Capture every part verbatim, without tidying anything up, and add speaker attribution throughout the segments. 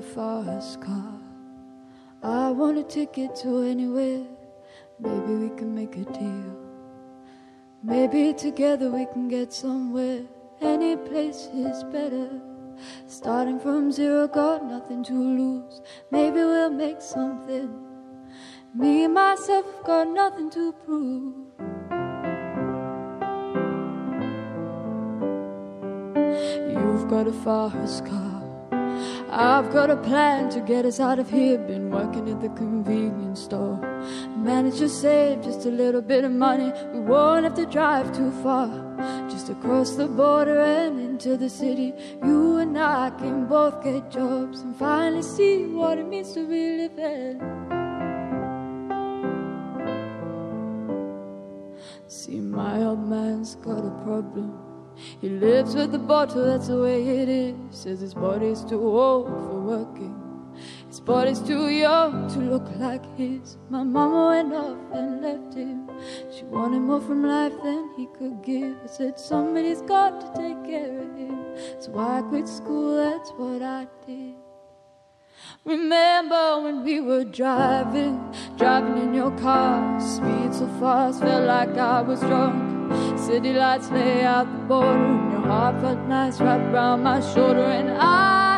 Speaker 1: a fast car. I want a ticket to anywhere. Maybe we can make a deal. Maybe together we can get somewhere. Any place is better. Starting from zero, got nothing to lose. Maybe we'll make something. Me and myself have got nothing to prove. You've got a fast car. I've got a plan to get us out of here. Been working at the convenience store. Managed to save just a little bit of money. We won't have to drive too far. Just across the border and into the city. You and I can both get jobs and finally see what it means to be living. See, my old man's got a problem. He lives with the bottle, that's the way it is. Says his body's too old for working. His body's too young to look like his. My mama went off and left him. She wanted more from life than he could give. I said somebody's got to take care of him. So I quit school, that's what I did. Remember when we were driving, driving in your car. Speed so fast, felt like I was drunk. City lights lay out the border, and your heart felt nice wrapped around my shoulder. And I,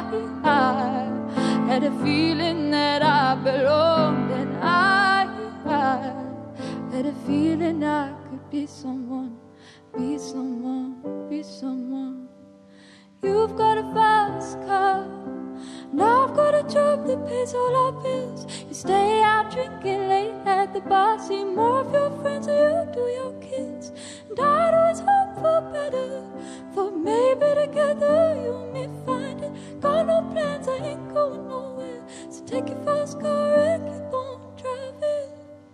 Speaker 1: I had a feeling that I belonged. And I, I had a feeling I could be someone, be someone, be someone. You've got a fast car. Now I've got a job that pays all our bills. You stay out drinking late at the bar. See more of your friends than you do your kids. And I'd always hope for better. Thought maybe together you and me find it. Got no plans, I ain't going nowhere. So take your fast car and keep on driving.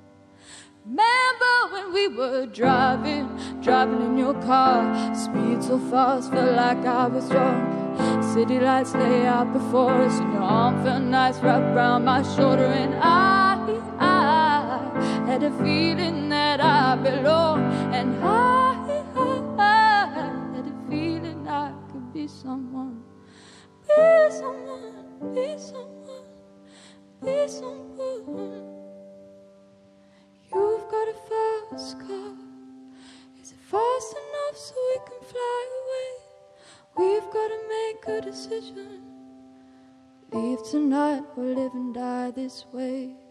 Speaker 1: Remember when we were driving, driving in your car. Speed so fast, felt like I was drunk. City lights lay out before us, and your arm felt nice wrapped around my shoulder. And I, I had a feeling that I belonged. And I, I had a feeling I could be someone, be someone, be someone, be someone. You've got a fast car. Is it fast enough so we can fly away? We've got to make a decision. Leave tonight or live and die this way.